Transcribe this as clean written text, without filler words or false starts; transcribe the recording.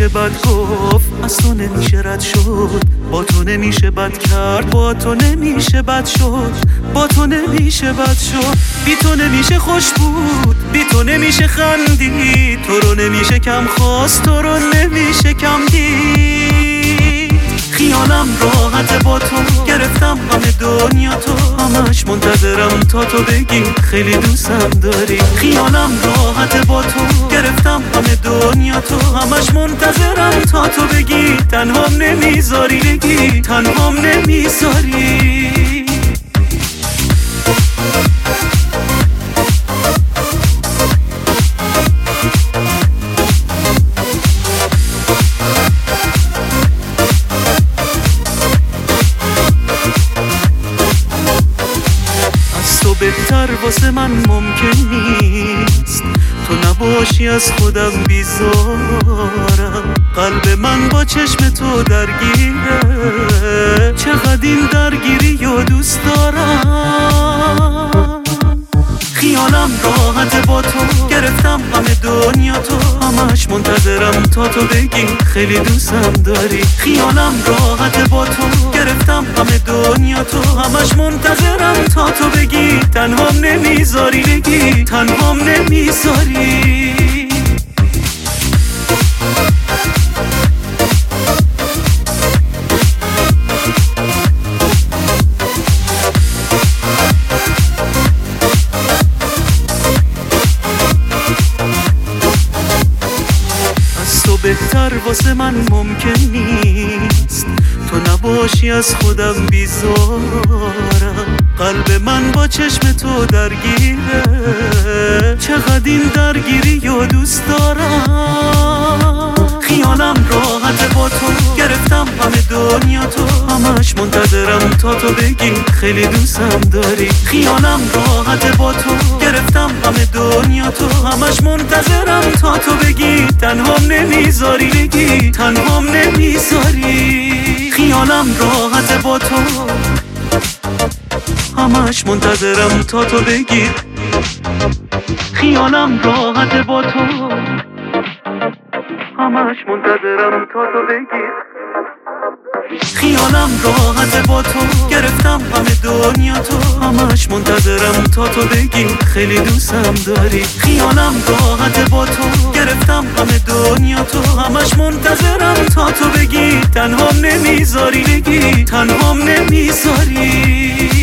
نمیشه بد گفت، از تو نمیشه رد شد، با تو نمیشه بد کرد، با تو نمیشه بد شد، با تو نمیشه بد شد. بی تو نمیشه خوش بود، بی تو نمیشه خندید، تو رو نمیشه کم خواست، تو رو نمیشه کم دید. خیالم راحته با تو، گرفتم همه دنیا تو، همش منتظرم تا تو بگی خیلی دوستم داری. خیالم راحته با تو، گرفتم همه دنیا تو، همش منتظرم تا تو بگی تنهام نمیذاری، بگی تنهام نمیذاری. تو بهتر واسه من ممکن نیست، تو نباشی از خودم بیزارم. قلب من با چشم تو درگیره، چقدر این درگیری و دوست دارم. خیالم راحته با تو، گرفتم همه دنیا تو، همش منتظرم تا تو بگی خیلی دوستم داری. خیالم راحته با تو، گرفتم همه دنیا تو، همش منتظرم تا تو بگی تنهام نمیذاری، بگی تنهام نمیذاری. تو بهتر واسه من ممکن نیست، تو نباشی از خودم بیزارم. قلب من با چشم تو درگیره، چقدر این درگیری و دوست دارم. خیالم راحته با تو، گرفتم همه دنیا تو، همش منتظرم تا تو بگی خیلی دوستم داری. خیالم راحته با تو، گرفتم همه دنیا تو، همش منتظرم تا تو بگی تنهام نمیذاری، بگی تنهام نمیذاری. خیالم راحته با تو، گرفتم همه دنیا تو، همش منتظرم تا تو بگی تنهام نمیذاری. خیالم راحته با تو، گرفتم همه دنیا تو، همش منتظرم تا تو بگی تنهام نمیذاری، تنهام نمیذاری. خیالم راحته با تو، همش منتظرم تا تو بگی. خیالم راحته با تو، همش منتظرم تا تو بگی. خیالم راحته با تو، گرفتم همه دنیا تو، همش منتظرم تا تو بگی خیلی دوستم داری. خیالم راحته با تو، گرفتم همه دنیا تو، همش منتظرم تا تو بگی تنهام نمیذاری، بگی تنهام نمیذاری.